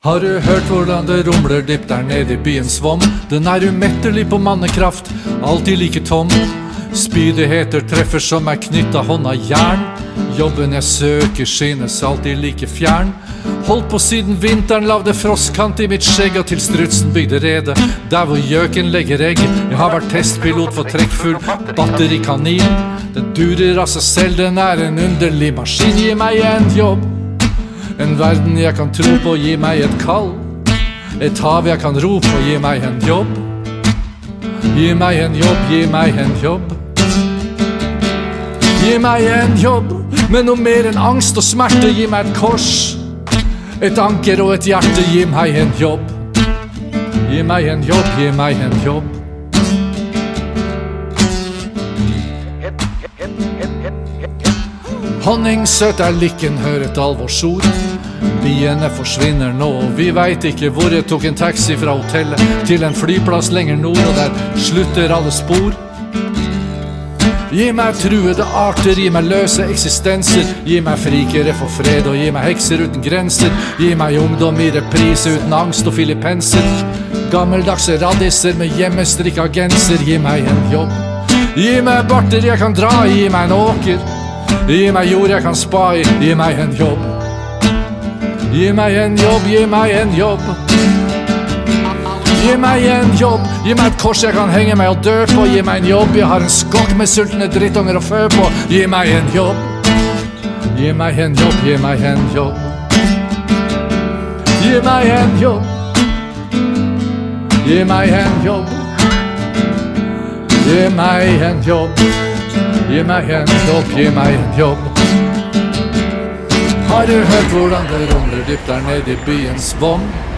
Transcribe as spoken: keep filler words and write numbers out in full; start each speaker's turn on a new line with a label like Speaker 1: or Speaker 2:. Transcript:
Speaker 1: Har du hørt hvordan det rumler dypt der nede i byens vom? Den er umettelig på mannekraft, alltid like tom. Spydigheter treffer som er knyttet hånda jern. Jobben jeg søker synes alltid like fjern. Holdt på siden vinteren, lavde frostkant i mitt skjegg, og til strutsen bygde rede, der hvor gjøken legger egg. Jeg har vært testpilot for trekkfull batterikanin. Den durer av seg selv, den er en underlig maskin. Gi meg en jobb, en verden jeg kan tro på, gi meg et kall. Et hav jeg kan ro på, gi meg en jobb. Gi meg en jobb, gi meg en jobb. Gi meg en jobb, med noe mer enn angst og smerte. Gi meg et kors, et anker og et hjerte. Gi meg en jobb. Gi meg en jobb, gi meg en jobb. Honningsøt er lykken, hør et alvorsord. Biene forsvinner nå, og vi vet ikke hvor. Jeg tok en taxi fra hotellet til en flyplass lenger nord, og der slutter alle spor. Gi meg truede arter, gi meg løse eksistenser. Gi meg frikere for fred, og gi meg hekser uten grenser. Gi meg ungdom i reprise uten angst og filipenser. Gammeldagse radisser med hjemmestrikka genser. Gi meg en jobb. Gi meg barter jeg kan dra i, gi meg en åker. Gi meg jord jeg kan spa i, gi meg en jobb. Gi meg en jobb, gi meg en jobb. Gi meg en jobb, gi meg et kors jeg kan henge meg og dø på. Gi meg en jobb, jeg har en skokk med sultne drittunger å fø på. Gi meg en jobb. Gi meg en jobb, gi meg en jobb. Gi meg en jobb. Gi meg en jobb. Gi meg en jobb. Gi meg en jobb, gi meg en jobb. Har du hørt hvordan det rumler dypt der nede i byens vom?